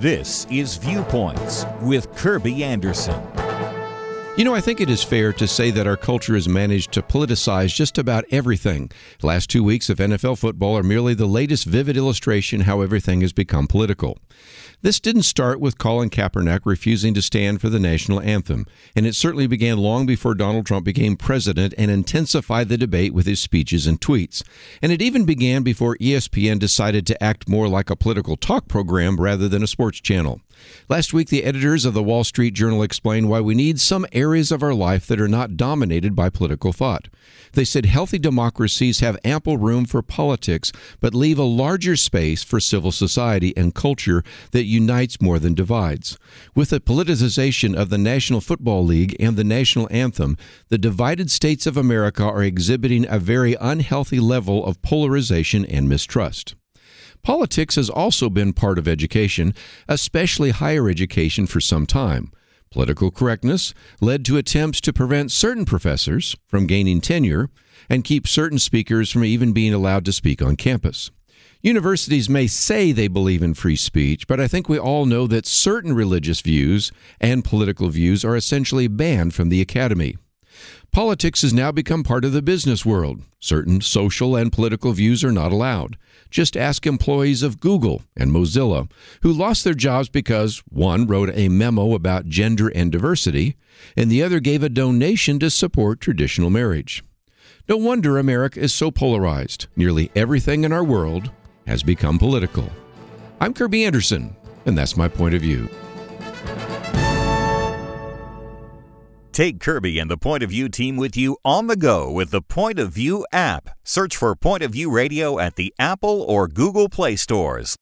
This is Viewpoints with Kirby Anderson. You know, I think it is fair to say that our culture has managed to politicize just about everything. The last 2 weeks of NFL football are merely the latest vivid illustration how everything has become political. This didn't start with Colin Kaepernick refusing to stand for the national anthem, and it certainly began long before Donald Trump became president and intensified the debate with his speeches and tweets. And it even began before ESPN decided to act more like a political talk program rather than a sports channel. Last week, the editors of the Wall Street Journal explained why we need some areas of our life that are not dominated by political thought. They said healthy democracies have ample room for politics, but leave a larger space for civil society and culture that unites more than divides. With the politicization of the National Football League and the national anthem, the divided states of America are exhibiting a very unhealthy level of polarization and mistrust. Politics has also been part of education, especially higher education, for some time. Political correctness led to attempts to prevent certain professors from gaining tenure and keep certain speakers from even being allowed to speak on campus. Universities may say they believe in free speech, but I think we all know that certain religious views and political views are essentially banned from the academy. Politics has now become part of the business world. Certain social and political views are not allowed. Just ask employees of Google and Mozilla, who lost their jobs because one wrote a memo about gender and diversity, and the other gave a donation to support traditional marriage. No wonder America is so polarized. Nearly everything in our world has become political. I'm Kirby Anderson, and that's my point of view. Take Kirby and the Point of View team with you on the go with the Point of View app. Search for Point of View Radio at the Apple or Google Play stores.